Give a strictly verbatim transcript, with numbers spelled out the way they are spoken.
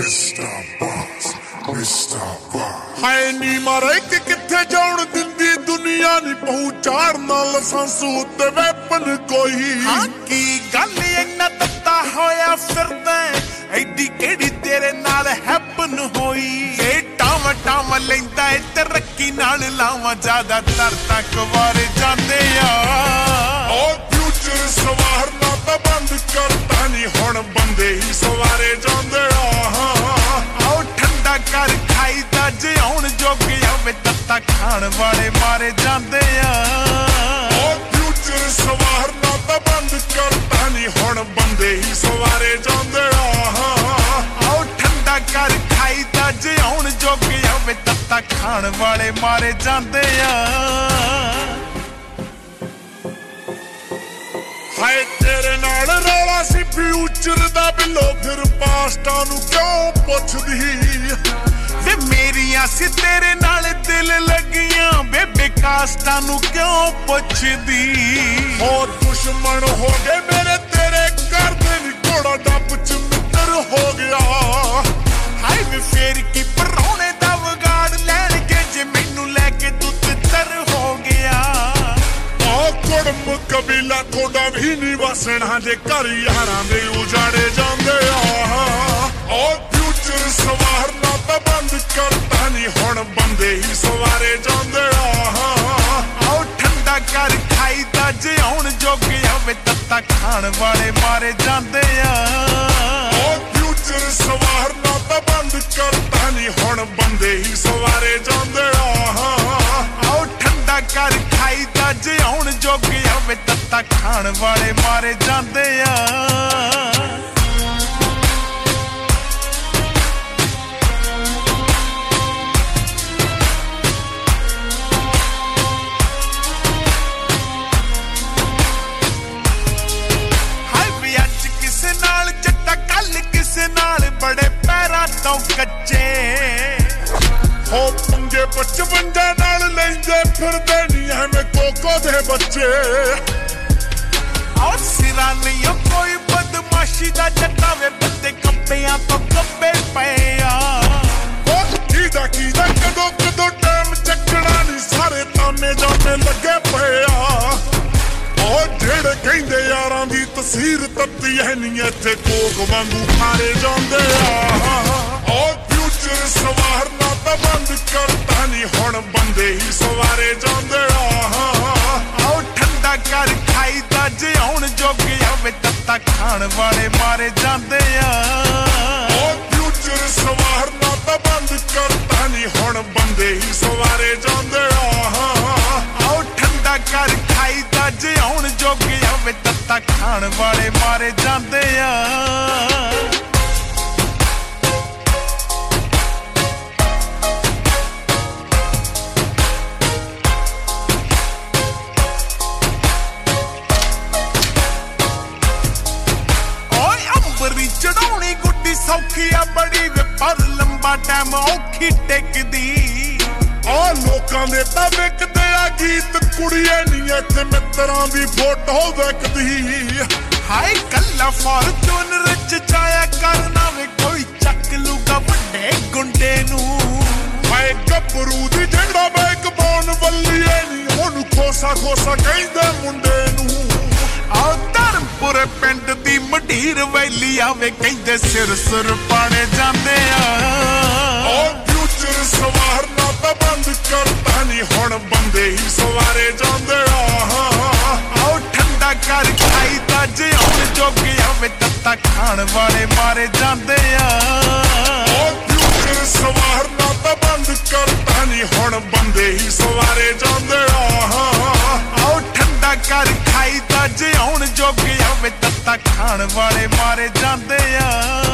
Mister Boss, Mister Boss। ਹਾਏ ਨੀ ਮਾਰੇ ਕਿ ਕਿੱਥੇ ਜਾਣ ਦਿੰਦੀ ਦੁਨੀਆ ਨੀ ਪਹੁੰਚਾਰ ਨਾਲ ਲਾਇਸੈਂਸ ਉੱਤੇ ਵੈਪਨ ਕੋਈ। ਹਾਂ ਕੀ ਗੱਲ ਇੰਨਾ ਤੱਤਾ ਹੋਇਆ ਫਿਰਦਾ ਐਡੀ ਕਿਹੜੀ ਤੇਰੇ ਨਾਲ ਹੈਪਨ ਹੋਈ। ਇਹ ਟਾਵਾਂ ਟਾਵਾਂ ਲੈਂਦਾ ਏ ਤਰੱਕੀ ਨਾਲ ਲਾਵਾਂ ਜ਼ਿਆਦਾਤਰ ਤੱਕ ਵਾਰੇ ਜਾਂਦੇ ਆ। ਓ ਫਿਊਚਰ ਸਵਾਰਨਾ ਤਾਂ ਬੰਦ ਕਰਤਾ ਨੀ ਹੁਣ ਬੰਦੇ ਹੀ ਸਵਾਰੇ ਜਾਂਦੇ ਆ। ਆਓ ਠੰਡਾ ਕਰ ਖਾਈ ਤਾਂ ਜਿਉਣ ਜੋਗੇ ਹੋਵੇ ਤੱਤਾ ਖਾਣ ਵਾਲੇ ਮਾਰੇ ਜਾਂਦੇ ਆ। ਓ ਫਿਊਚਰ ਸਵਾਰਨਾ ਤਾਂ ਬੰਦ ਕਰਤਾ ਨੀ ਹੁਣ ਬੰਦੇ ਹੀ ਸਵਾਰੇ ਜਾਂਦੇ ਆ। ਆਓ ਠੰਡਾ ਕਰ ਖਾਈ ਤਾਂ ਜਿਉਣ ਜੋਗੇ ਹੋਵੇ ਤੱਤਾ ਖਾਣ ਵਾਲੇ ਮਾਰੇ ਜਾਂਦੇ ਆ। ਹਾਏ ਤੇਰੇ ਨਾਲ ਰੌਲਾ ਸੀ ਫਿਊਚਰ ਦਾ ਬਿੱਲੋ ਫਿਰ ਪਾਸਟਾਂ ਨੂੰ ਕਿਉਂ ਪੁੱਛਦੀ। ਵੇ ਮੇਰੀਆਂ ਸੀ ਤੇਰੇ ਨਾਲ ਦਿਲ ਲੱਗੀਆਂ ਬੇਬੇ ਕਾਸਟਾਂ ਨੂੰ ਕਿਉਂ ਪੁੱਛਦੀ। ਹੋ ਦੁਸ਼ਮਣ ਹੋ ਗਏ ਮੇਰੇ ਤੇਰੇ ਘਰ ਦੇ ਨੀ ਘੋੜਾ ਡੱਬ ਚ ਮਿੱਤਰ ਹੋ ਗਿਆ। ਹਾਏ ਵੇ ਫੇਰ ਕੀ ਪਰੌਣੇ ਦਾ ਵਿਗਾੜ ਲੈਣਗੇ ਜੇ ਮੈਨੂੰ ਲੈ ਕੇ ਤੂੰ ਤਿੱਤਰ ਹੋ ਗਿਆ। ਆ ਕੁੜਮ ਕਬੀਲਾ ਥੋੜਾ ਵੀ ਨੀ ਵਸਣਾ ਜੇ ਘਰ ਯਾਰਾਂ ਦੇ ਉਜਾੜੇ ਜਾਂਦੇ ਆ। ਓ ਫਿਊਚਰ ਸਵਾਰਨਾ ਤਾਂ ਬੰਦ ਕਰਤਾ ਨੀ ਹੁਣ ਬੰਦੇ ਹੀ ਸਵਾਰੇ ਜਾਂਦੇ ਆ। ਆਓ ਠੰਡਾ ਕਰ ਖਾਈ ਤਾਂ ਜਿਉਣ ਜੋਗੇ ਹੋਵੇ ਤੱਤਾ ਖਾਣ ਵਾਲੇ ਮਾਰੇ ਜਾਂਦੇ ਆ। ਓ ਫਿਊਚਰ ਸਵਾਰਨਾ ਤਾਂ ਬੰਦ ਕਰਤਾ ਨੀ ਹੁਣ ਬੰਦੇ ਹੀ ਸਵਾਰੇ ਜਾਂਦੇ ਆ। ਆਓ ਠੰਡਾ ਕਰ ਖਾਈ ਤਾਂ ਜਿਉਣ ਜੋਗੇ ਹੋਵੇ ਤੱਤਾ ਖਾਣ ਵਾਲੇ ਮਾਰੇ ਜਾਂਦੇ ਆ। ਨਾਲ ਬੜੇ ਪੈਰਾਂ ਤੋਂ ਕੱਚੇ ਹੋ ਪੰਗੇ ਪਚਵੰਜਾ ਨਾਲ ਲੈਂਦੇ ਫਿਰਦੇ ਨੀ ਐਵੇਂ ਕੋਕੋ ਦੇ ਬੱਚੇ। ਔਰ ਸਿਰਾਂ ਨਹੀਂ ਕੋਈ ਬਦਮਾਸ਼ੀ ਦਾ ਜੱਟਾ ਵੇ ਬੰਦੇ ਕੱਪਿਆਂ ਤੋਂ ਕੱਪੇ ਪਏ ਆ। ਓ ਕੀਦਾ ਕੀਦਾ ਕਦੋਂ ਕਦੋਂ ਟਾਈਮ ਚੱਕਣਾ ਨੀ ਸਾਰੇ ਤਾਨੇ ਜਾਣੇ ਲੱਗੇ ਪਏ ਆ। ਓ ਜਿਹੜੇ ਕਹਿੰਦੇ ਯਾਰਾਂ ਦੀ ਤਸਵੀਰ ਤੱਤੀ ਐ ਨੀ ਇੱਥੇ ਕੋਕ ਵਾਂਗੂ ਖਾਰੇ ਜਾਂਦੇ ਆ। ਓ ਫਿਊਚਰ ਸਵਾਰਨਾ ਤਾਂ ਬੰਦ ਕਰਤਾ ਨੀ ਹੁਣ ਬੰਦੇ ਹੀ ਸਵਾਰੇ ਜਾਂਦੇ ਆ। ਆਓ ਠੰਡਾ ਕਰ ਖਾਈ ਤਾਂ ਜਿਉਣ ਜੋਗੇ ਹੋਵੇ ਤੱਤਾ ਖਾਣ ਵਾਲੇ ਮਾਰੇ ਜਾਂਦੇ ਆ। ਓ ਫਿਊਚਰ ਸਵਾਰਨਾ ਤਾਂ ਬੰਦ ਕਰਤਾ ਨੀ ਹੁਣ ਬੰਦੇ ਹੀ ਸਵਾਰੇ ਜਾਂਦੇ ਆ। ਆਓ ਠੰਡਾ ਕਰ ਖਾਈ ਤਾਂ ਜਿਉਣ ਜੋਗੇ ਹੋਵੇ ਤੱਤਾ ਖਾਣ ਵਾਲੇ ਮਾਰੇ ਜਾਂਦੇ ਆ। ਚੜਾਉਣੀ ਗੁੱਡੀ ਸੌਖੀ ਆ ਬੜੀ ਵੇ ਪਰ ਲੰਬਾ ਟਾਈਮ ਔਖੀ ਟਿਕਦੀ। ਆ ਲੋਕਾਂ ਦੇ ਤਾਂ ਵਿਕਦੇ ਆ ਗੀਤ ਕੁੜੀਏ ਨੀ ਇੱਥੇ ਮਿੱਤਰਾਂ ਦੀ ਫੋਟੋ ਵਿਕਦੀ। ਹਾਏ ਕੱਲਾ ਫਾਰਚੂਨਰ ਚ ਚਾਇਆ ਕਰਨਾ ਵੇ ਕੋਈ ਚੱਕ ਲੂਗਾ ਵੱਡੇ ਗੁੰਡੇ ਨੂੰ। ਹਾਏ ਗੱਭਰੂ ਦੀ ਜਿਹੜਾ ਬੈਕ ਬੋਨ ਵੱਲੀਏ ਨੀ ਉਹਨੂੰ ਖੋਸਾ ਖੋਸਾ ਕਹਿੰਦੇ ਮੁੰਡੇ ਨੂੰ। ਆਓ ਧਰਮਪੁਰ ਪਿੰਡ ਦੀ ਮਢੀਰ ਵੈਲੀ ਆਵੇ ਕਹਿੰਦੇ ਸਿਰ ਸੁਰ ਪਾੜੇ ਜਾਂਦੇ ਆ। ਓ ਫਿਊਚਰ ਸਵਾਰਨਾ ਤਾਂ ਬੰਦ ਕਰਤਾ ਨੀ ਹੁਣ ਬੰਦੇ ਹੀ ਸਵਾਰੇ ਜਾਂਦੇ ਆ। ਆਓ ਠੰਡਾ ਕਰ ਖਾਈ ਤਾਂ ਜਿਉਣ ਜੋਗੇ ਹੋਵੇ ਤੱਤਾ ਖਾਣ ਵਾਲੇ ਮਾਰੇ ਜਾਂਦੇ ਆ। ਓ ਫਿਊਚਰ ਸਵਾਰਨਾ ਤਾਂ ਬੰਦ ਕਰਤਾ ਨੀ ਹੁਣ ਬੰਦੇ ਹੀ ਸਵਾਰੇ ਜਾਂਦੇ ਆ। ਆਓ ਠੰਡਾ ਕਰ ਖਾਈ ਤਾਂ ਜਿਉਣ ਜੋਗੇ ਹੋਵੇ ਤੱਤਾ ਖਾਣ ਵਾਲੇ ਮਾਰੇ ਜਾਂਦੇ ਆ।